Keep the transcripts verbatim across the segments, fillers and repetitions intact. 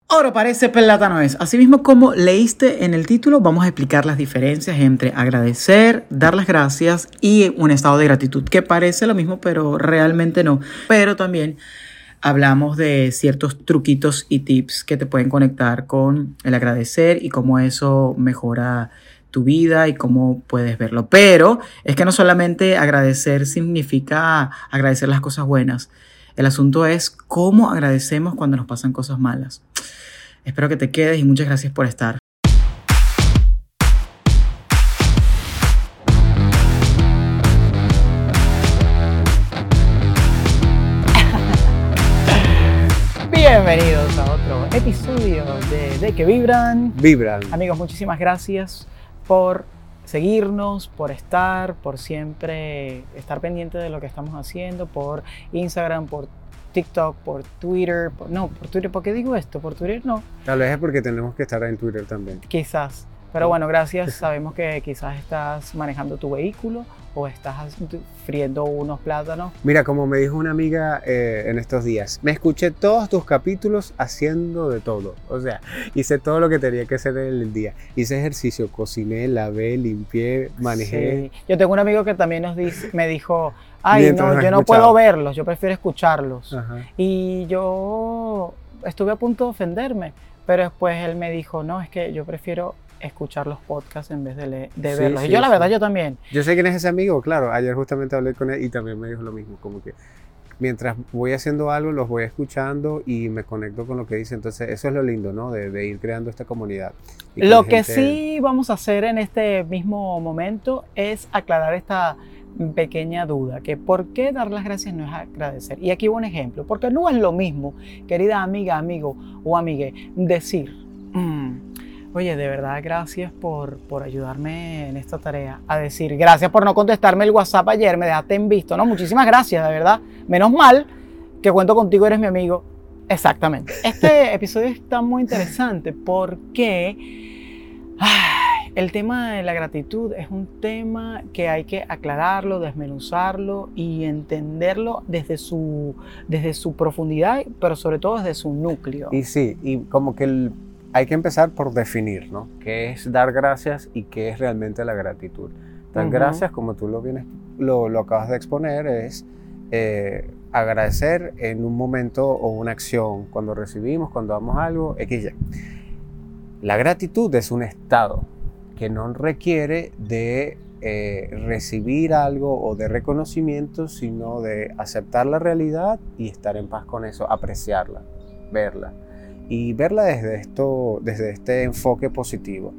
Oro parece, plátano es. Asimismo, como leíste en el título, vamos a explicar las diferencias entre agradecer, dar las gracias y un estado de gratitud, que parece lo mismo, pero realmente no. Pero también hablamos de ciertos truquitos y tips que te pueden conectar con el agradecer y cómo eso mejora tu vida y cómo puedes verlo. Pero es que no solamente agradecer significa agradecer las cosas buenas. El asunto es cómo agradecemos cuando nos pasan cosas malas. Espero que te quedes y muchas gracias por estar. Bienvenidos a otro episodio de De Que Vibran. Vibran. Amigos, muchísimas gracias por seguirnos, por estar, por siempre estar pendiente de lo que estamos haciendo, por Instagram, por TikTok, por Twitter, por, no, por Twitter, ¿por qué digo esto? Por Twitter no. Tal vez es porque tenemos que estar en Twitter también. Quizás, pero bueno, gracias, sabemos que quizás estás manejando tu vehículo o estás friendo unos plátanos. Mira, como me dijo una amiga eh, en estos días, me escuché todos tus capítulos haciendo de todo, o sea, hice todo lo que tenía que hacer en el día, hice ejercicio, cociné, lavé, limpié, manejé. Sí. Yo tengo un amigo que también nos dice, me dijo, ay, Mientras no, yo no puedo verlos, yo prefiero escucharlos. Ajá. Y yo estuve a punto de ofenderme, pero después él me dijo, no, es que yo prefiero escuchar los podcasts en vez de, leer, de sí, verlos. Sí, y yo la verdad, sí. yo también. Yo sé quién es ese amigo, claro, ayer justamente hablé con él y también me dijo lo mismo, como que mientras voy haciendo algo, los voy escuchando y me conecto con lo que dice. Entonces, eso es lo lindo, ¿no? De, de ir creando esta comunidad. Lo que gente... sí vamos a hacer en este mismo momento es aclarar esta pequeña duda, que por qué dar las gracias no es agradecer. Y aquí un ejemplo, porque no es lo mismo, querida amiga, amigo o amigue, decir, mmm, oye, de verdad, gracias por, por ayudarme en esta tarea, a decir, gracias por no contestarme el WhatsApp ayer, me dejaste en visto, ¿no? Muchísimas gracias, de verdad. Menos mal que cuento contigo, eres mi amigo. Exactamente. Este episodio está muy interesante porque ay, el tema de la gratitud es un tema que hay que aclararlo, desmenuzarlo y entenderlo desde su, desde su profundidad, pero sobre todo desde su núcleo. Y sí, y como que el... hay que empezar por definir, ¿no? ¿Qué es dar gracias y qué es realmente la gratitud? Dar uh-huh. gracias, como tú lo, vienes, lo, lo acabas de exponer, es eh, agradecer en un momento o una acción, cuando recibimos, cuando damos algo, equis ye. La gratitud es un estado que no requiere de eh, recibir algo o de reconocimiento, sino de aceptar la realidad y estar en paz con eso, apreciarla, verla. Y verla desde, esto, desde este enfoque positivo.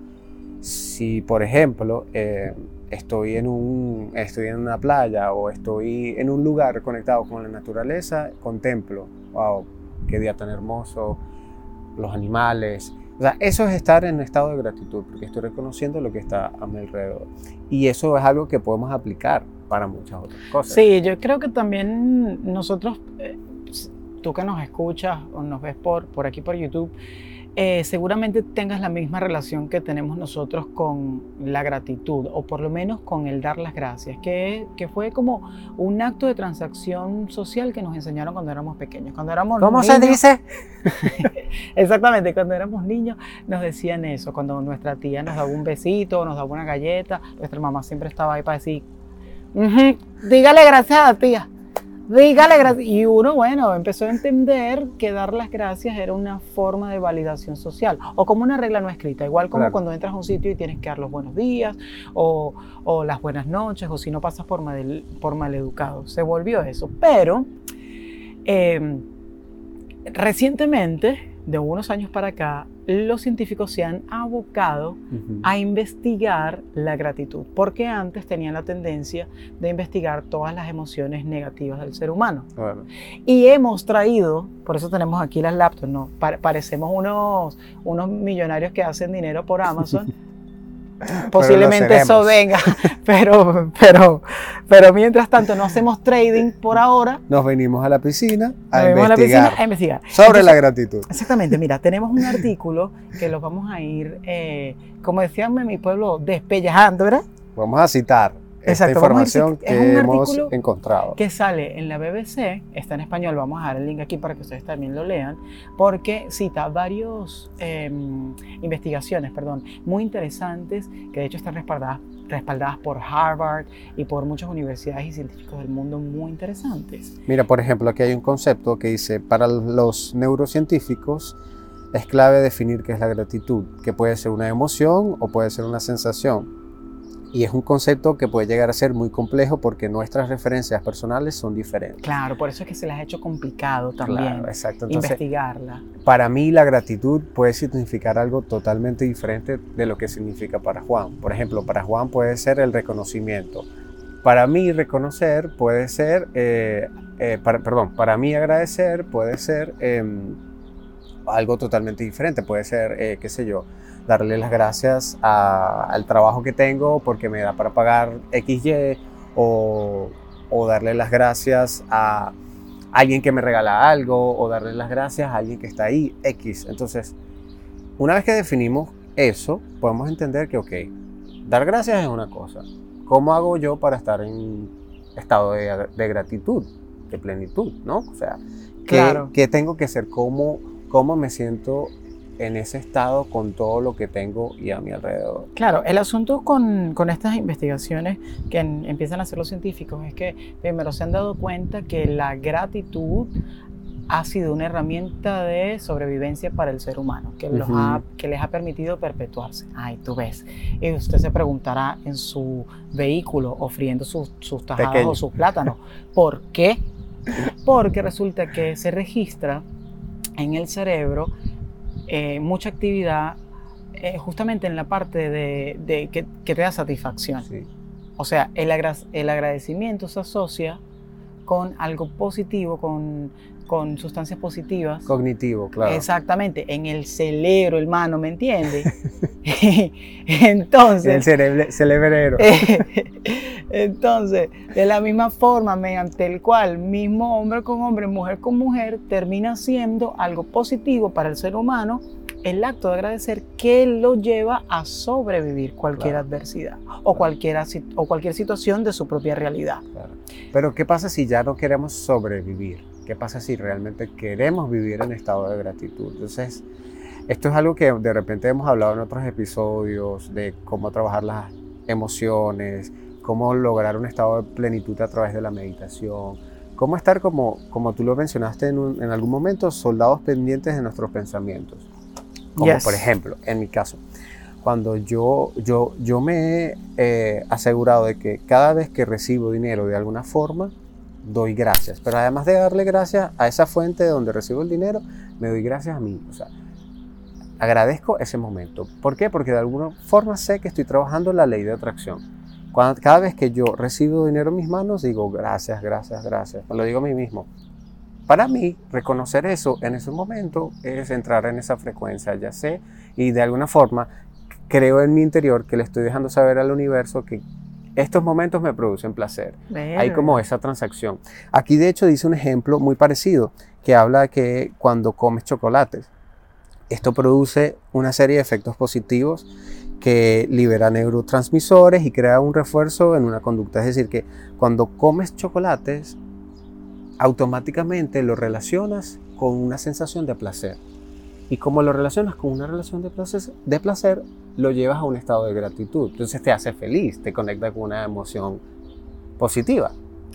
Si, por ejemplo, eh, estoy, en un, estoy en una playa o estoy en un lugar conectado con la naturaleza, contemplo, wow, qué día tan hermoso, los animales. O sea, eso es estar en estado de gratitud, porque estoy reconociendo lo que está a mi alrededor. Y eso es algo que podemos aplicar para muchas otras cosas. Sí, yo creo que también nosotros... Eh, tú que nos escuchas o nos ves por, por aquí por YouTube, eh, seguramente tengas la misma relación que tenemos nosotros con la gratitud, o por lo menos con el dar las gracias, que, que fue como un acto de transacción social que nos enseñaron cuando éramos pequeños. Cuando éramos ¿Cómo niños, se dice? Exactamente, cuando éramos niños nos decían eso, cuando nuestra tía nos daba un besito, nos daba una galleta, nuestra mamá siempre estaba ahí para decir, uh-huh, dígale gracias a la tía. Dígale gracias. Y uno, bueno, empezó a entender que dar las gracias era una forma de validación social o como una regla no escrita, igual como claro. cuando entras a un sitio y tienes que dar los buenos días o, o las buenas noches o si no pasas por, mal, por maleducado. Se volvió eso. Pero eh, recientemente, de unos años para acá, los científicos se han abocado uh-huh. a investigar la gratitud, porque antes tenían la tendencia de investigar todas las emociones negativas del ser humano. Bueno. Y hemos traído, por eso tenemos aquí las laptops, ¿no? Pa- parecemos unos, unos millonarios que hacen dinero por Amazon. Posiblemente eso venga, pero, pero, pero mientras tanto no hacemos trading por ahora. Nos venimos a la piscina a, Nos investigar, a la piscina a investigar sobre Entonces, la gratitud. Exactamente, mira, tenemos un artículo que los vamos a ir, eh, como decían en mi pueblo, despellejando, ¿verdad? Vamos a citar esta información que hemos encontrado. Que sale en la B B C, está en español, vamos a dar el link aquí para que ustedes también lo lean, porque cita varios eh, investigaciones, perdón, muy interesantes, que de hecho están respaldadas, respaldadas por Harvard y por muchas universidades y científicos del mundo muy interesantes. Mira, por ejemplo, aquí hay un concepto que dice, para los neurocientíficos, es clave definir qué es la gratitud, que puede ser una emoción o puede ser una sensación. Y es un concepto que puede llegar a ser muy complejo porque nuestras referencias personales son diferentes. Claro, por eso es que se les ha hecho complicado también. Claro, exacto. Entonces, investigarla. Para mí la gratitud puede significar algo totalmente diferente de lo que significa para Juan. Por ejemplo, para Juan puede ser el reconocimiento. Para mí reconocer puede ser, eh, eh, para, perdón, para mí agradecer puede ser eh, algo totalmente diferente. Puede ser, eh, qué sé yo, darle las gracias a, al trabajo que tengo porque me da para pagar equis ye o, o darle las gracias a alguien que me regala algo o darle las gracias a alguien que está ahí, X. Entonces, una vez que definimos eso, podemos entender que, ok, dar gracias es una cosa. ¿Cómo hago yo para estar en estado de, de gratitud, de plenitud, ¿no? O sea, ¿qué, claro. ¿qué tengo que hacer? ¿Cómo, cómo me siento en ese estado con todo lo que tengo y a mi alrededor? Claro, el asunto con, con estas investigaciones que en, empiezan a hacer los científicos es que primero se han dado cuenta que la gratitud ha sido una herramienta de sobrevivencia para el ser humano, que, los Uh-huh. ha, que les ha permitido perpetuarse. Ay, tú ves. Y usted se preguntará en su vehículo o friendo sus, sus tajadas Pequeño. o sus plátanos, ¿por qué? Porque resulta que se registra en el cerebro Eh, mucha actividad eh, justamente en la parte de, de que, que te da satisfacción. Sí. O sea, el, agra el agradecimiento se asocia con algo positivo, con, con sustancias positivas. Cognitivo, claro. Exactamente, en el cerebro, hermano, ¿me entiendes? Entonces... El cerebro, cerebrero. Entonces, de la misma forma, mediante el cual mismo hombre con hombre, mujer con mujer, termina siendo algo positivo para el ser humano, el acto de agradecer que lo lleva a sobrevivir cualquier Claro. adversidad o, cualquier, o cualquier situación de su propia realidad. Claro. Pero ¿qué pasa si ya no queremos sobrevivir? ¿Qué pasa si realmente queremos vivir en estado de gratitud? Entonces, esto es algo que de repente hemos hablado en otros episodios de cómo trabajar las emociones, cómo lograr un estado de plenitud a través de la meditación, cómo estar como, como tú lo mencionaste en, un, en algún momento, soldados pendientes de nuestros pensamientos. Como Yes. por ejemplo, en mi caso, cuando yo, yo, yo me he eh, asegurado de que cada vez que recibo dinero de alguna forma, doy gracias. Pero además de darle gracias a esa fuente de donde recibo el dinero, me doy gracias a mí. O sea, agradezco ese momento. ¿Por qué? Porque de alguna forma sé que estoy trabajando la ley de atracción. Cuando, cada vez que yo recibo dinero en mis manos, digo gracias, gracias, gracias. Me lo digo a mí mismo. Para mí, reconocer eso en ese momento es entrar en esa frecuencia, ya sé, y de alguna forma creo en mi interior que le estoy dejando saber al universo que estos momentos me producen placer. Verga. Hay como esa transacción. Aquí de hecho dice un ejemplo muy parecido, que habla de que cuando comes chocolates, esto produce una serie de efectos positivos que libera neurotransmisores y crea un refuerzo en una conducta. Es decir, que cuando comes chocolates, automáticamente lo relacionas con una sensación de placer. Y como lo relacionas con una relación de placer, de placer, lo llevas a un estado de gratitud. Entonces te hace feliz, te conecta con una emoción positiva.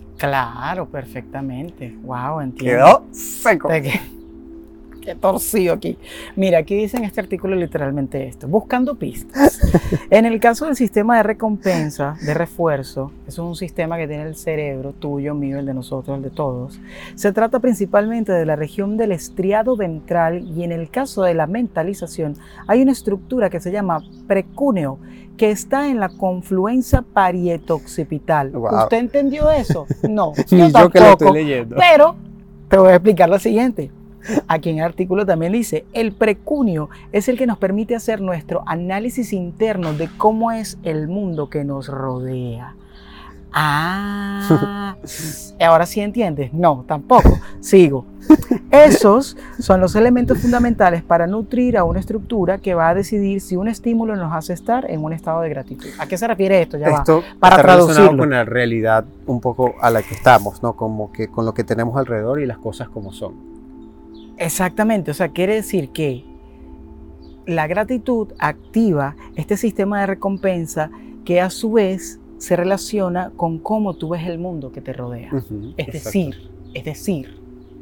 Claro, perfectamente. Wow, entiendo. Quedó seco. Te que- Qué torcido aquí. Mira, aquí dice en este artículo literalmente esto. Buscando pistas. En el caso del sistema de recompensa, de refuerzo, eso es un sistema que tiene el cerebro, tuyo, mío, el de nosotros, el de todos. Se trata principalmente de la región del estriado ventral y en el caso de la mentalización hay una estructura que se llama precúneo que está en la confluencia parieto-occipital. Wow. ¿Usted entendió eso? No, Ni yo yo tampoco. que lo estoy leyendo. Pero te voy a explicar lo siguiente. Aquí en el artículo también dice, el precúneo es el que nos permite hacer nuestro análisis interno de cómo es el mundo que nos rodea. Ah, ahora sí entiendes. No, tampoco. Sigo. Esos son los elementos fundamentales para nutrir a una estructura que va a decidir si un estímulo nos hace estar en un estado de gratitud. ¿A qué se refiere esto? Ya esto va, para está relacionado traducirlo. con la realidad un poco a la que estamos, ¿no? Como que con lo que tenemos alrededor y las cosas como son. Exactamente, o sea, quiere decir que la gratitud activa este sistema de recompensa que a su vez se relaciona con cómo tú ves el mundo que te rodea. Uh-huh, es decir, es decir,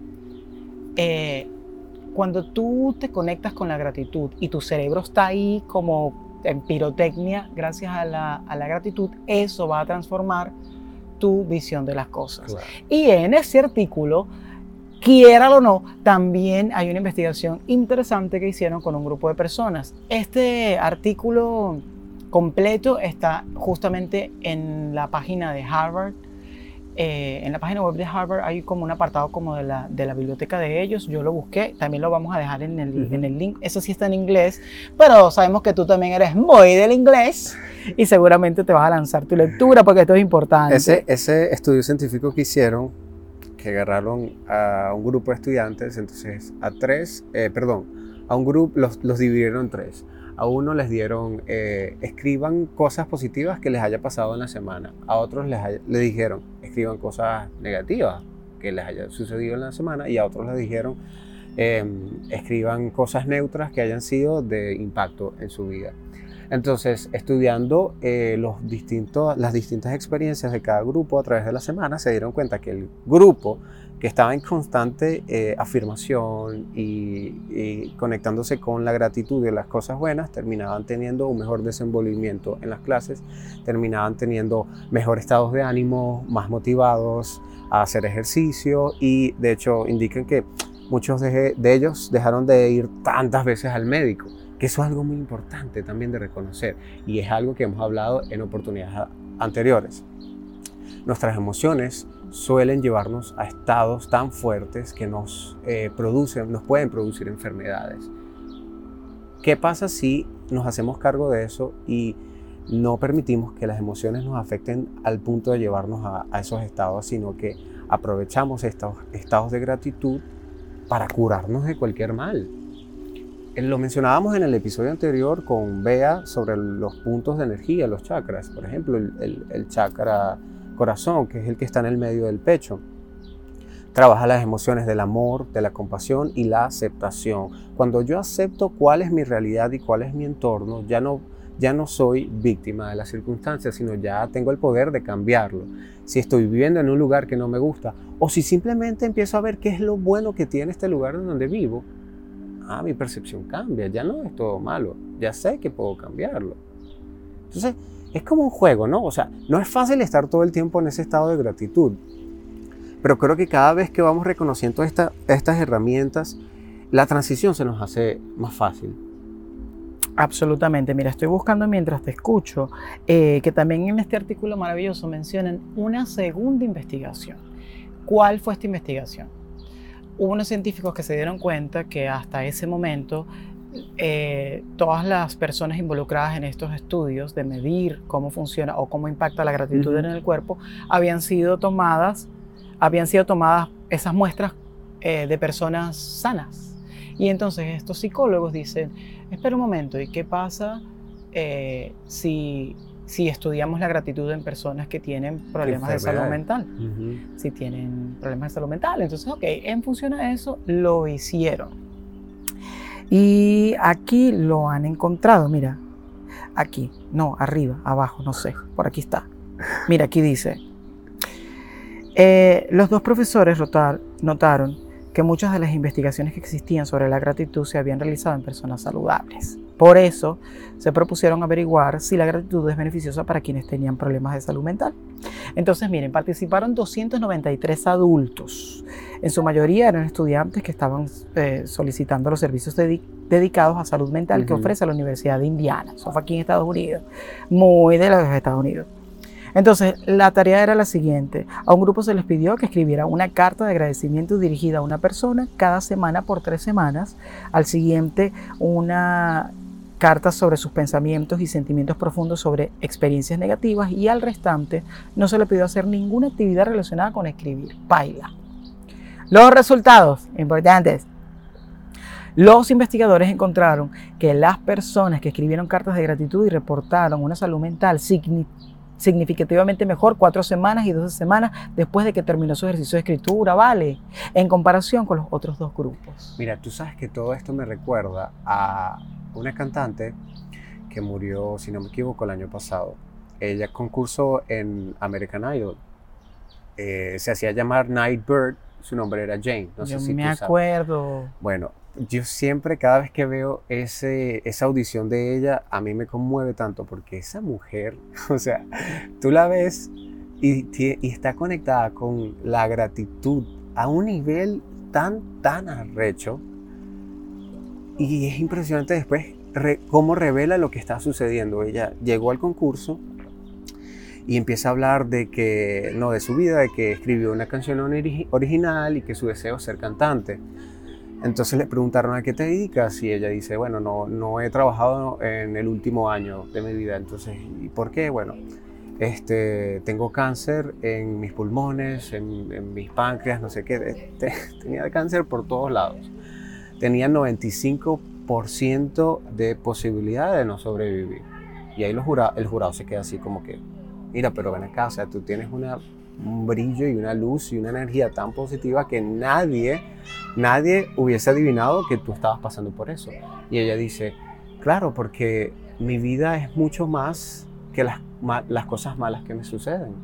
eh, cuando tú te conectas con la gratitud y tu cerebro está ahí como en pirotecnia gracias a la, a la gratitud, eso va a transformar tu visión de las cosas. Claro. Y en ese artículo, quiéralo o no, también hay una investigación interesante que hicieron con un grupo de personas. Este artículo completo está justamente en la página de Harvard. Eh, en la página web de Harvard hay como un apartado como de la, de la biblioteca de ellos. Yo lo busqué, también lo vamos a dejar en el, uh-huh. en el link. Eso sí está en inglés, pero sabemos que tú también eres muy del inglés y seguramente te vas a lanzar tu lectura porque esto es importante. Ese, ese estudio científico que hicieron, que agarraron a un grupo de estudiantes, entonces a tres, eh, perdón, a un grupo los, los dividieron en tres. A uno les dieron, eh, escriban cosas positivas que les haya pasado en la semana. A otros les, haya, les dijeron, escriban cosas negativas que les haya sucedido en la semana. Y a otros les dijeron, eh, escriban cosas neutras que hayan sido de impacto en su vida. Entonces, estudiando eh, los distintos, las distintas experiencias de cada grupo a través de la semana, se dieron cuenta que el grupo que estaba en constante eh, afirmación y, y conectándose con la gratitud de las cosas buenas, terminaban teniendo un mejor desenvolvimiento en las clases, terminaban teniendo mejores estados de ánimo, más motivados a hacer ejercicio y de hecho indican que muchos de, de ellos dejaron de ir tantas veces al médico, que eso es algo muy importante también de reconocer y es algo que hemos hablado en oportunidades anteriores. Nuestras emociones suelen llevarnos a estados tan fuertes que nos, eh, producen, nos pueden producir enfermedades. ¿Qué pasa si nos hacemos cargo de eso y no permitimos que las emociones nos afecten al punto de llevarnos a, a esos estados, sino que aprovechamos estos estados de gratitud para curarnos de cualquier mal? Lo mencionábamos en el episodio anterior con Bea sobre los puntos de energía, los chakras. Por ejemplo, el, el, el chakra corazón, que es el que está en el medio del pecho. Trabaja las emociones del amor, de la compasión y la aceptación. Cuando yo acepto cuál es mi realidad y cuál es mi entorno, ya no, ya no soy víctima de las circunstancias, sino ya tengo el poder de cambiarlo. Si estoy viviendo en un lugar que no me gusta, o si simplemente empiezo a ver qué es lo bueno que tiene este lugar en donde vivo, ah, mi percepción cambia, ya no es todo malo, ya sé que puedo cambiarlo. Entonces, es como un juego, ¿no? O sea, no es fácil estar todo el tiempo en ese estado de gratitud, pero creo que cada vez que vamos reconociendo esta, estas herramientas, la transición se nos hace más fácil. Absolutamente. Mira, estoy buscando mientras te escucho eh, que también en este artículo maravilloso mencionan una segunda investigación. ¿Cuál fue esta investigación? Hubo unos científicos que se dieron cuenta que hasta ese momento eh, todas las personas involucradas en estos estudios de medir cómo funciona o cómo impacta la gratitud uh-huh. en el cuerpo habían sido tomadas, habían sido tomadas esas muestras eh, de personas sanas. Y entonces estos psicólogos dicen, espera un momento, ¿y qué pasa eh, si, si estudiamos la gratitud en personas que tienen problemas de salud mental? Uh-huh. Si tienen problemas de salud mental. Entonces, ok, en función a eso lo hicieron. Y aquí lo han encontrado, mira, aquí, no, arriba, abajo, no sé, por aquí está. Mira, aquí dice, eh, los dos profesores notar, notaron que muchas de las investigaciones que existían sobre la gratitud se habían realizado en personas saludables. Por eso se propusieron averiguar si la gratitud es beneficiosa para quienes tenían problemas de salud mental. Entonces, miren, participaron doscientos noventa y tres adultos. En su mayoría eran estudiantes que estaban eh, solicitando los servicios dedi- dedicados a salud mental uh-huh. que ofrece la Universidad de Indiana. Eso fue aquí en Estados Unidos, muy de los Estados Unidos. Entonces, la tarea era la siguiente. A un grupo se les pidió que escribiera una carta de agradecimiento dirigida a una persona cada semana por tres semanas. Al siguiente, una carta sobre sus pensamientos y sentimientos profundos sobre experiencias negativas. Y al restante, no se le pidió hacer ninguna actividad relacionada con escribir. Paila. Los resultados importantes. Los investigadores encontraron que las personas que escribieron cartas de gratitud y reportaron una salud mental significativamente mejor cuatro semanas y doce semanas después de que terminó su ejercicio de escritura, ¿vale? En comparación con los otros dos grupos. Mira, tú sabes que todo esto me recuerda a una cantante que murió, si no me equivoco, el año pasado. Ella concursó en American Idol. Eh, se hacía llamar Nightbird, su nombre era Jane. No Yo sé si me tú sabes. acuerdo. Bueno, yo siempre, cada vez que veo ese, esa audición de ella, a mí me conmueve tanto porque esa mujer, o sea, tú la ves y, y está conectada con la gratitud a un nivel tan, tan arrecho, y es impresionante después re, cómo revela lo que está sucediendo. Ella llegó al concurso y empieza a hablar de que, no, de su vida, de que escribió una canción ori- original y que su deseo es ser cantante. Entonces le preguntaron a qué te dedicas y ella dice, bueno, no, no he trabajado en el último año de mi vida. Entonces, ¿y por qué? Bueno, este, tengo cáncer en mis pulmones, en, en mis páncreas, no sé qué. Tenía cáncer por todos lados. Tenía noventa y cinco por ciento de posibilidad de no sobrevivir. Y ahí los jura, el jurado se queda así como que, mira, pero ven acá, o sea, tú tienes una, un brillo y una luz y una energía tan positiva que nadie, nadie hubiese adivinado que tú estabas pasando por eso. Y ella dice, claro, porque mi vida es mucho más que las, las cosas malas que me suceden.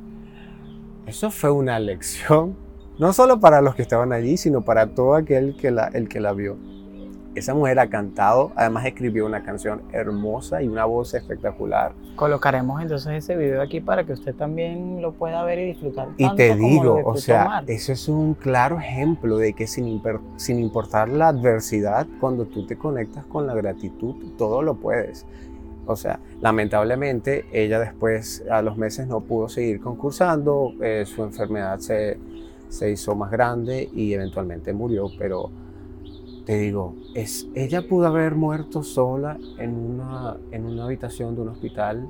Eso fue una lección, no solo para los que estaban allí, sino para todo aquel que la, el que la vio. Esa mujer ha cantado, además escribió una canción hermosa y una voz espectacular. Colocaremos entonces ese video aquí para que usted también lo pueda ver y disfrutar. Y te digo, o sea, eso es un claro ejemplo de que sin, sin importar la adversidad, cuando tú te conectas con la gratitud, todo lo puedes. O sea, lamentablemente ella después, a los meses, no pudo seguir concursando, eh, su enfermedad se, se hizo más grande y eventualmente murió, pero te digo, es, ella pudo haber muerto sola en una, en una habitación de un hospital,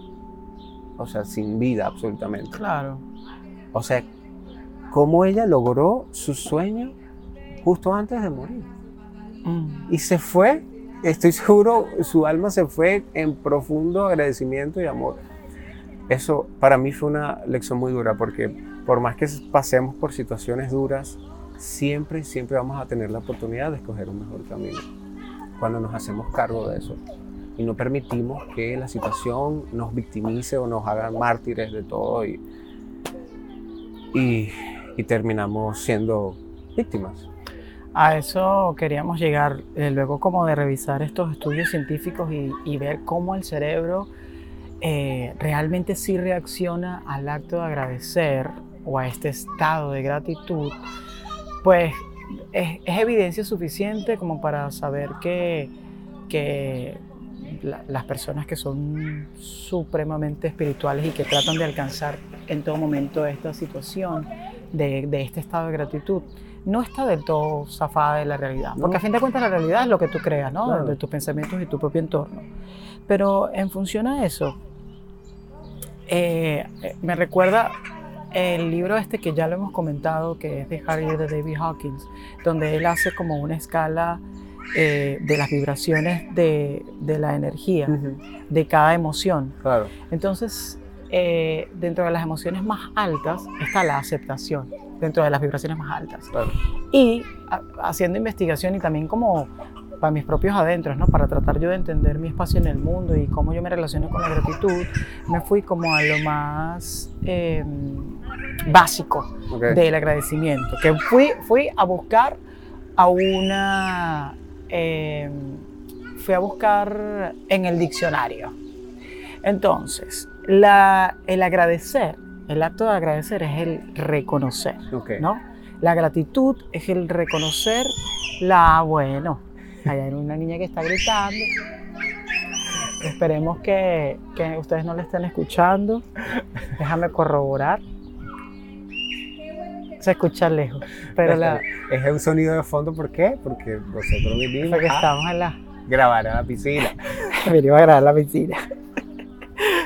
o sea, sin vida absolutamente. Claro. O sea, cómo ella logró su sueño justo antes de morir. Mm. Y se fue, estoy seguro, su alma se fue en profundo agradecimiento y amor. Eso para mí fue una lección muy dura, porque por más que pasemos por situaciones duras, siempre, siempre vamos a tener la oportunidad de escoger un mejor camino cuando nos hacemos cargo de eso y no permitimos que la situación nos victimice o nos haga mártires de todo y, y, y terminamos siendo víctimas. A eso queríamos llegar, eh, luego como de revisar estos estudios científicos y, y ver cómo el cerebro eh, realmente sí reacciona al acto de agradecer o a este estado de gratitud. Pues es, es evidencia suficiente como para saber que, que la, las personas que son supremamente espirituales y que tratan de alcanzar en todo momento esta situación de, de este estado de gratitud, no está del todo zafada de la realidad. Porque no. A fin de cuentas la realidad es lo que tú creas, ¿no? Claro. De, de tus pensamientos y tu propio entorno. Pero en función a eso, eh, me recuerda el libro este que ya lo hemos comentado, que es de Harry de David Hawkins, donde él hace como una escala eh, de las vibraciones de, de la energía, uh-huh. de cada emoción. Claro. Entonces, eh, dentro de las emociones más altas está la aceptación, dentro de las vibraciones más altas. Claro. Y a, haciendo investigación y también como para mis propios adentros, ¿no? Para tratar yo de entender mi espacio en el mundo y cómo yo me relaciono con la gratitud, me fui como a lo más eh, básico okay. del agradecimiento, que fui, fui a buscar a una, eh, fui a buscar en el diccionario. Entonces, la, el agradecer, el acto de agradecer es el reconocer, okay. ¿no? La gratitud es el reconocer la, bueno, allá hay una niña que está gritando. Esperemos que, que ustedes no la estén escuchando. Déjame corroborar. Se escucha lejos. Pero la, es un sonido de fondo, ¿por qué? Porque nosotros vinimos porque a estamos en la... grabar en la piscina. Vinimos a grabar en la piscina.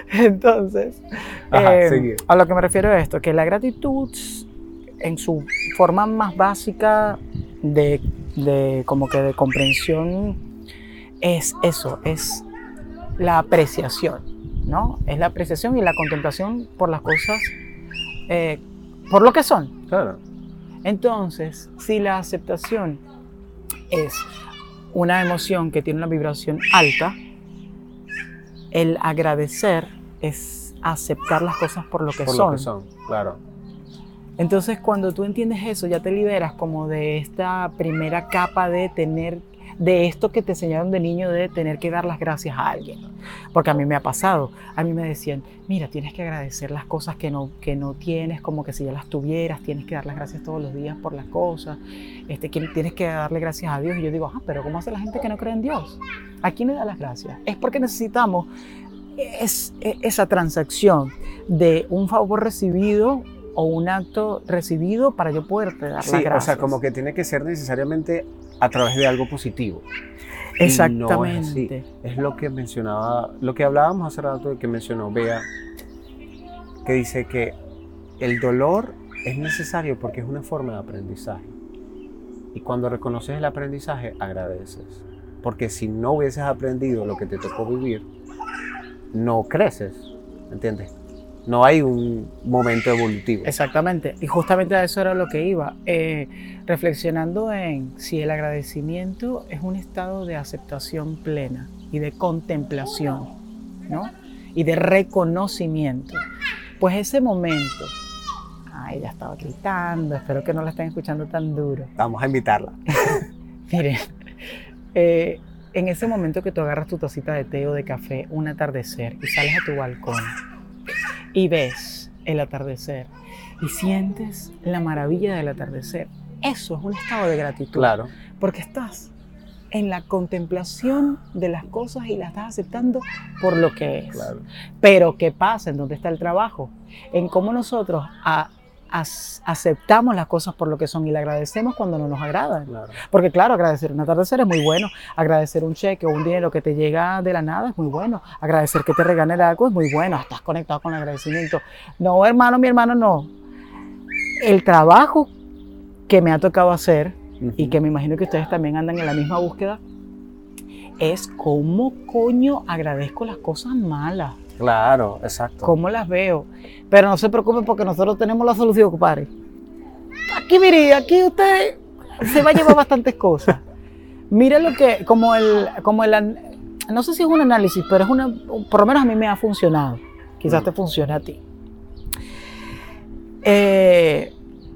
Entonces, Ajá, eh, a lo que me refiero es esto, que la gratitud en su forma más básica de, de como que de comprensión es eso, es la apreciación, ¿no? Es la apreciación y la contemplación por las cosas, eh, por lo que son. Claro. Entonces, si la aceptación es una emoción que tiene una vibración alta, el agradecer es aceptar las cosas por lo que Por son. lo que son, claro. Entonces, cuando tú entiendes eso, ya te liberas como de esta primera capa de tener, de esto que te enseñaron de niño, de tener que dar las gracias a alguien. Porque a mí me ha pasado, a mí me decían, mira, tienes que agradecer las cosas que no, que no tienes, como que si ya las tuvieras, tienes que dar las gracias todos los días por las cosas, este, tienes que darle gracias a Dios. Y yo digo, ah, pero ¿cómo hace la gente que no cree en Dios? ¿A quién le da las gracias? Es porque necesitamos es, es, esa transacción de un favor recibido o un acto recibido para yo poderte dar Sí, las gracias. o sea, como que tiene que ser necesariamente a través de algo positivo. Exactamente. Y no es así. Es lo que mencionaba, lo que hablábamos hace rato, que mencionó Bea, que dice que el dolor es necesario porque es una forma de aprendizaje. Y cuando reconoces el aprendizaje, agradeces. Porque si no hubieses aprendido lo que te tocó vivir, no creces, ¿entiendes? No hay un momento evolutivo. Exactamente, y justamente a eso era lo que iba, eh, reflexionando en si el agradecimiento es un estado de aceptación plena y de contemplación, ¿no? Y de reconocimiento. Pues ese momento, ay, ella estaba gritando, espero que no la estén escuchando tan duro. Vamos a invitarla. Miren, eh, en ese momento que tú agarras tu tacita de té o de café, un atardecer, y sales a tu balcón, y ves el atardecer y sientes la maravilla del atardecer. Eso es un estado de gratitud. Claro. Porque estás en la contemplación de las cosas y las estás aceptando por lo que es. Claro. Pero ¿qué pasa? ¿En dónde está el trabajo? En cómo nosotros a, as, aceptamos las cosas por lo que son y le agradecemos cuando no nos agradan. Claro. Porque claro, agradecer un atardecer es muy bueno, agradecer un cheque o un dinero que te llega de la nada es muy bueno, agradecer que te regalen algo es muy bueno, estás conectado con el agradecimiento. No, hermano, mi hermano, no. El trabajo que me ha tocado hacer, uh-huh, y que me imagino que ustedes también andan en la misma búsqueda, es cómo coño agradezco las cosas malas. Claro, exacto. ¿Cómo las veo? Pero no se preocupen porque nosotros tenemos la solución, compadre. Aquí, mire, aquí usted se va a llevar bastantes cosas. Mire lo que, como el, como el, no sé si es un análisis, pero es una, por lo menos a mí me ha funcionado. Quizás te funcione a ti. Eh,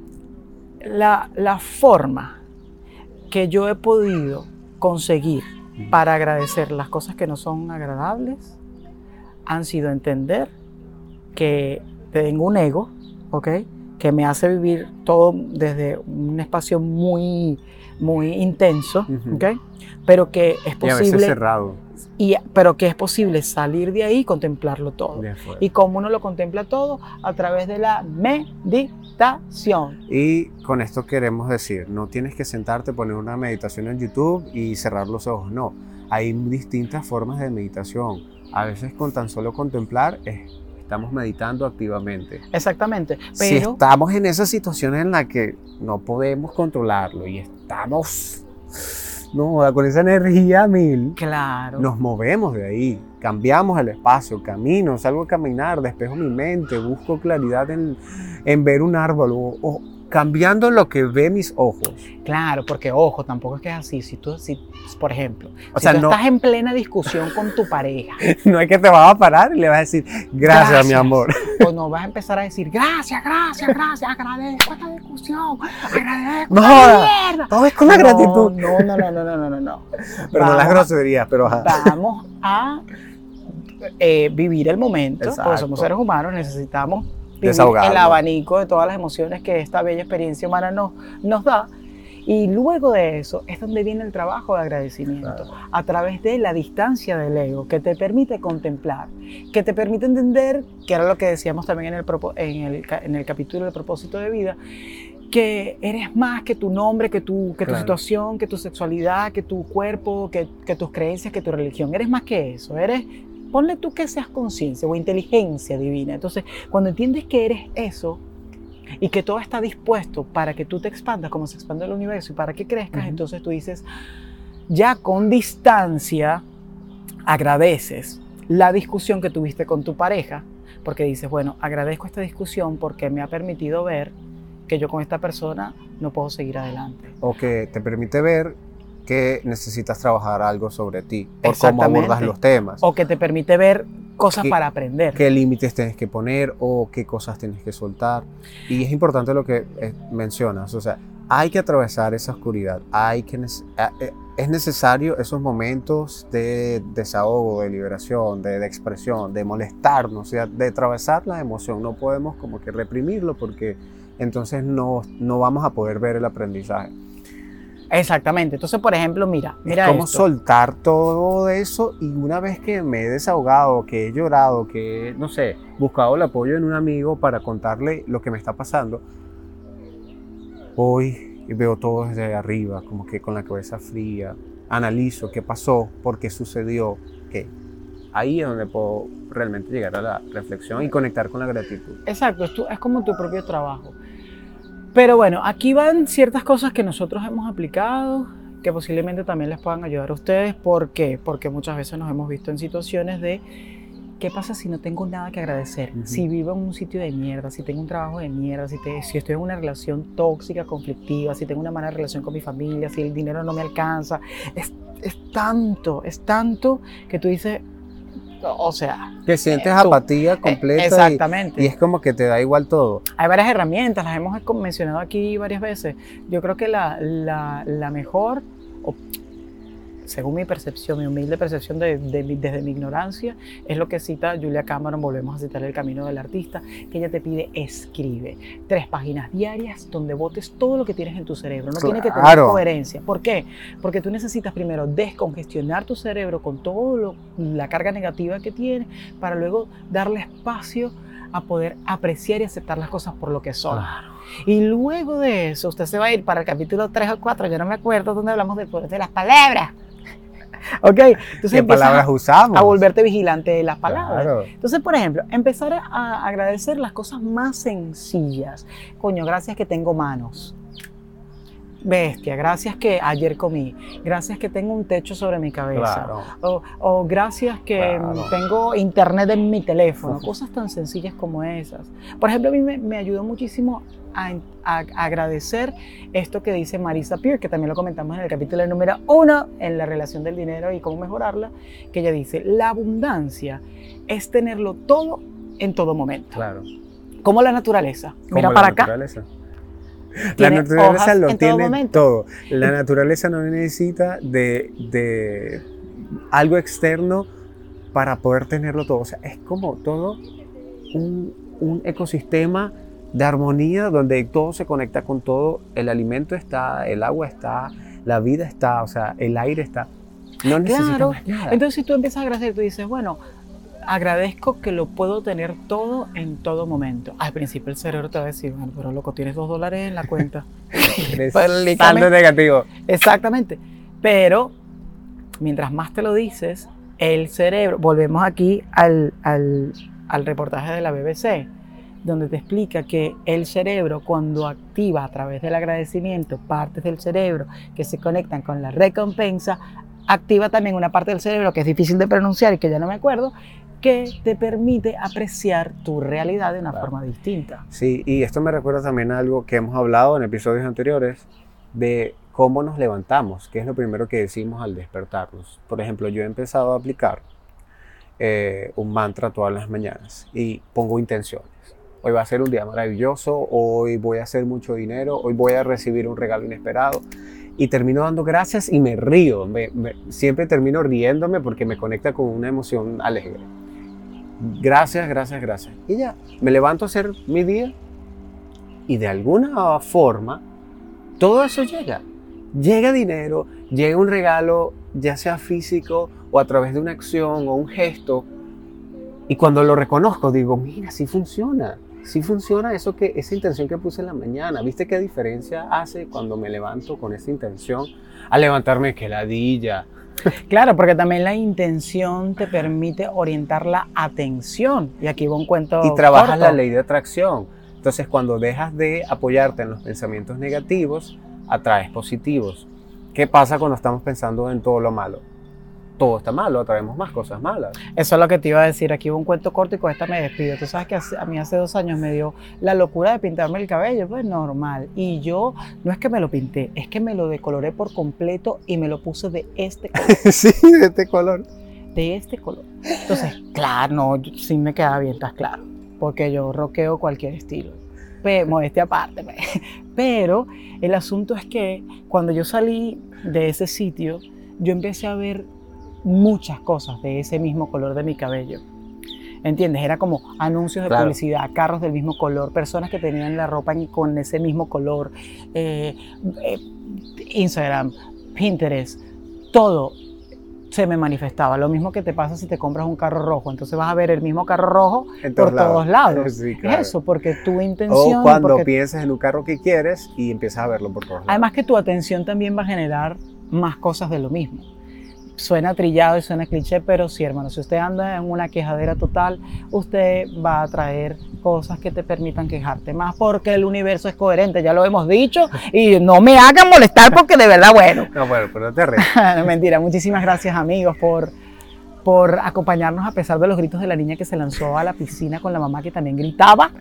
la, la forma que yo he podido conseguir para agradecer las cosas que no son agradables han sido entender que tengo un ego, ¿ok? Que me hace vivir todo desde un espacio muy, muy intenso, uh-huh, ¿ok? Pero que es posible... Y a veces cerrado. Y, pero que es posible salir de ahí y contemplarlo todo. ¿Y cómo uno lo contempla todo? A través de la meditación. Y con esto queremos decir, no tienes que sentarte, poner una meditación en YouTube y cerrar los ojos, no. Hay distintas formas de meditación. A veces con tan solo contemplar es, estamos meditando activamente. Exactamente. Pero si estamos en esa situación en la que no podemos controlarlo y estamos no, con esa energía mil, claro, nos movemos de ahí, cambiamos el espacio, camino, salgo a caminar, despejo mi mente, busco claridad en, en ver un árbol o, o cambiando lo que ve mis ojos. Claro, porque ojo, tampoco es que es así. Si tú, si, por ejemplo, o si sea, tú no, estás en plena discusión con tu pareja, no es que te vas a parar y le vas a decir gracias, gracias. mi amor. O no vas a empezar a decir gracias, gracias, gracias, agradezco esta discusión, agradezco no, esta mierda. Todo es con la no, gratitud. No, no, no, no, no, no, no, no. Pero no las groserías, pero ajá. Vamos a eh, vivir el momento, exacto, porque somos seres humanos, necesitamos vivir desahogarlo, el abanico de todas las emociones que esta bella experiencia humana nos, nos da. Y luego de eso es donde viene el trabajo de agradecimiento, claro, a través de la distancia del ego, que te permite contemplar, que te permite entender, que era lo que decíamos también en el, en el, en el capítulo del propósito de vida, que eres más que tu nombre, que tu, que tu claro, situación, que tu sexualidad, que tu cuerpo, que, que tus creencias, que tu religión. Eres más que eso, eres... Ponle tú que seas conciencia o inteligencia divina. Entonces, cuando entiendes que eres eso, y que todo está dispuesto para que tú te expandas como se expande el universo y para que crezcas, uh-huh. entonces tú dices, ya con distancia, agradeces la discusión que tuviste con tu pareja, porque dices, bueno, agradezco esta discusión porque me ha permitido ver que yo con esta persona no puedo seguir adelante. O que te permite ver que necesitas trabajar algo sobre ti, por cómo abordas los temas. O que te permite ver cosas para aprender. Qué límites tienes que poner o qué cosas tienes que soltar. Y es importante lo que eh, mencionas, o sea, hay que atravesar esa oscuridad, hay que eh, es necesario esos momentos de desahogo, de liberación, de, de expresión, de molestarnos, o sea, de atravesar la emoción. No podemos como que reprimirlo porque entonces no, no vamos a poder ver el aprendizaje. Exactamente. Entonces, por ejemplo, mira, mira es como esto. soltar todo eso y una vez que me he desahogado, que he llorado, que he, no sé, buscado el apoyo en un amigo para contarle lo que me está pasando, hoy veo todo desde arriba, como que con la cabeza fría, analizo qué pasó, por qué sucedió, qué. Ahí es donde puedo realmente llegar a la reflexión y conectar con la gratitud. Exacto, es, tu, es como tu propio trabajo. Pero bueno, aquí van ciertas cosas que nosotros hemos aplicado, que posiblemente también les puedan ayudar a ustedes. ¿Por qué? Porque muchas veces nos hemos visto en situaciones de ¿qué pasa si no tengo nada que agradecer? Uh-huh. Si vivo en un sitio de mierda, si tengo un trabajo de mierda, si, te, si estoy en una relación tóxica, conflictiva, si tengo una mala relación con mi familia, si el dinero no me alcanza. Es, es tanto, es tanto que tú dices... O sea, que sientes eh, apatía tú, completa. Eh, exactamente. Y, y es como que te da igual todo. Hay varias herramientas, las hemos mencionado aquí varias veces. Yo creo que la, la, la mejor, o, según mi percepción, mi humilde percepción de, de, de, desde mi ignorancia, es lo que cita Julia Cameron, volvemos a citar El Camino del Artista, que ella te pide, escribe tres páginas diarias donde botes todo lo que tienes en tu cerebro. No claro. tiene que tener coherencia. ¿Por qué? Porque tú necesitas primero descongestionar tu cerebro con toda la carga negativa que tiene para luego darle espacio a poder apreciar y aceptar las cosas por lo que son. Claro. Y luego de eso, usted se va a ir para el capítulo tres o cuatro, yo no me acuerdo, donde hablamos del poder de las palabras. Okay. Entonces ¿qué palabras a, usamos? A volverte vigilante de las palabras. Claro. Entonces, por ejemplo, empezar a, a agradecer las cosas más sencillas. Coño, gracias que tengo manos. Bestia, gracias que ayer comí. Gracias que tengo un techo sobre mi cabeza. Claro. O, o gracias que claro. tengo internet en mi teléfono. Uf. Cosas tan sencillas como esas. Por ejemplo, a mí me, me ayudó muchísimo a, a, a agradecer esto que dice Marisa Peer, que también lo comentamos en el capítulo número uno, en la relación del dinero y cómo mejorarla, que ella dice, la abundancia es tenerlo todo en todo momento. Claro. Como la naturaleza. Mira Como para la acá. Naturaleza. La naturaleza lo tiene todo. La y, naturaleza no necesita de, de algo externo para poder tenerlo todo. O sea, es como todo un, un ecosistema de armonía donde todo se conecta con todo. El alimento está, el agua está, la vida está, o sea, el aire está. No necesita claro. más nada. Entonces, si tú empiezas a agradecer, tú dices, bueno, agradezco que lo puedo tener todo en todo momento. Al principio el cerebro te va a decir, bueno, pero loco, tienes dos dólares en la cuenta. Saldo negativo. Exactamente. Pero mientras más te lo dices, el cerebro, volvemos aquí al, al, al reportaje de la B B C, donde te explica que el cerebro, cuando activa a través del agradecimiento partes del cerebro que se conectan con la recompensa, activa también una parte del cerebro que es difícil de pronunciar y que ya no me acuerdo, que te permite apreciar tu realidad de una claro. forma distinta. Sí, y esto me recuerda también a algo que hemos hablado en episodios anteriores de cómo nos levantamos, que es lo primero que decimos al despertarnos. Por ejemplo, yo he empezado a aplicar eh, un mantra todas las mañanas y pongo intenciones. Hoy va a ser un día maravilloso, hoy voy a hacer mucho dinero, hoy voy a recibir un regalo inesperado. Y termino dando gracias y me río. Me, me, siempre termino riéndome porque me conecta con una emoción alegre. Gracias, gracias, gracias. Y ya, me levanto a hacer mi día y de alguna forma todo eso llega. Llega dinero, llega un regalo, ya sea físico o a través de una acción o un gesto. Y cuando lo reconozco digo, mira, sí funciona. Sí funciona eso que, esa intención que puse en la mañana. ¿Viste qué diferencia hace cuando me levanto con esa intención? Al levantarme, qué ladilla. Claro, porque también la intención te permite orientar la atención. Y aquí va un cuento Y trabajas corto. la ley de atracción. Entonces, cuando dejas de apoyarte en los pensamientos negativos, atraes positivos. ¿Qué pasa cuando estamos pensando en todo lo malo? Todo está malo, atraemos más cosas malas. Eso es lo que te iba a decir. Aquí hubo un cuento corto y con esta me despido. Tú sabes que hace- a mí hace dos años me dio la locura de pintarme el cabello, pues normal. Y yo, no es que me lo pinté, es que me lo decoloré por completo y me lo puse de este color. Sí, de este color. De este color. Entonces, claro, no, yo- sí me queda bien, estás claro. Porque yo rockeo cualquier estilo. Pe- modestia aparte. pe. Pero el asunto es que cuando yo salí de ese sitio, yo empecé a ver muchas cosas de ese mismo color de mi cabello. ¿Entiendes? Era como anuncios de Claro. publicidad, carros del mismo color, personas que tenían la ropa en- con ese mismo color, eh, eh, Instagram, Pinterest, todo se me manifestaba. Lo mismo que te pasa si te compras un carro rojo. Entonces vas a ver el mismo carro rojo En por todos lados. Sí, claro. Es eso, porque tu intención... O cuando porque- pienses en un carro que quieres y empiezas a verlo por todos lados. Además que tu atención también va a generar más cosas de lo mismo. Suena trillado y suena cliché, pero sí, hermano, si usted anda en una quejadera total, usted va a traer cosas que te permitan quejarte más, porque el universo es coherente, ya lo hemos dicho, y no me hagan molestar porque de verdad, bueno. No, bueno, pero no te rías. No, mentira, muchísimas gracias, amigos, por, por acompañarnos a pesar de los gritos de la niña que se lanzó a la piscina con la mamá que también gritaba.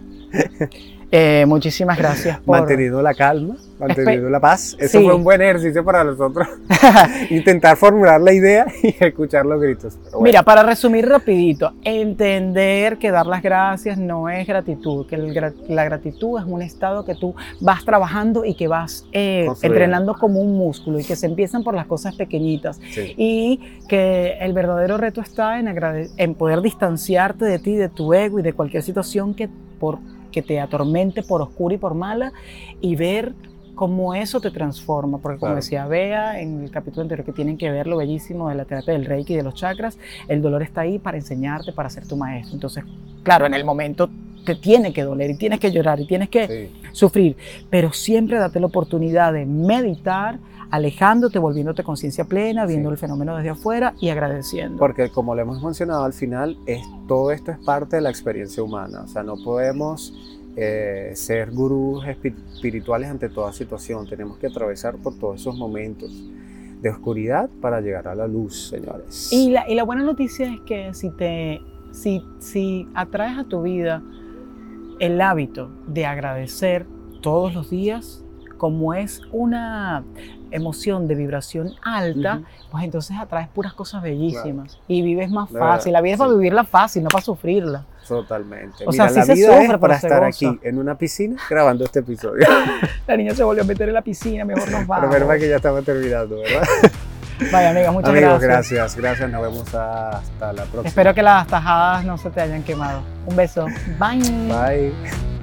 Eh, muchísimas gracias por... Manteniendo la calma, manteniendo Espe- la paz. Eso Sí. fue un buen ejercicio para nosotros. Intentar formular la idea y escuchar los gritos. Pero bueno. Mira, para resumir rapidito, entender que dar las gracias no es gratitud, que el gra- la gratitud es un estado que tú vas trabajando y que vas eh, Construyendo. entrenando como un músculo y que se empiezan por las cosas pequeñitas Sí. y que el verdadero reto está en, agrade- en poder distanciarte de ti, de tu ego y de cualquier situación que, por, que te atormente por oscura y por mala y ver cómo eso te transforma, porque como Claro. decía Bea en el capítulo anterior que tienen que ver lo bellísimo de la terapia del Reiki y de los chakras, el dolor está ahí para enseñarte, para ser tu maestro. Entonces, claro, en el momento te tiene que doler y tienes que llorar y tienes que Sí. sufrir, pero siempre date la oportunidad de meditar, alejándote, volviéndote conciencia plena, viendo Sí. el fenómeno desde afuera y agradeciendo. Porque como lo hemos mencionado al final, es, todo esto es parte de la experiencia humana. O sea, no podemos eh, ser gurús espi- espirituales ante toda situación. Tenemos que atravesar por todos esos momentos de oscuridad para llegar a la luz, señores. Y la, y la buena noticia es que si, te, si, si atraes a tu vida el hábito de agradecer todos los días, como es una emoción de vibración alta, Ujú. pues entonces atraes puras cosas bellísimas y vives más De fácil. verdad, La vida es sí. para vivirla fácil, no para sufrirla. Totalmente. O sea, Mira, sí la se vida sufre, es pero para se estar goza. aquí en una piscina grabando este episodio. La niña se volvió a meter en la piscina, mejor nos Pero vamos. menos mal que ya estamos terminando, ¿verdad? Vaya, amigas, muchas Amigos, gracias. gracias. Gracias. Nos vemos hasta la próxima. Espero que las tajadas no se te hayan quemado. Un beso. Bye. Bye.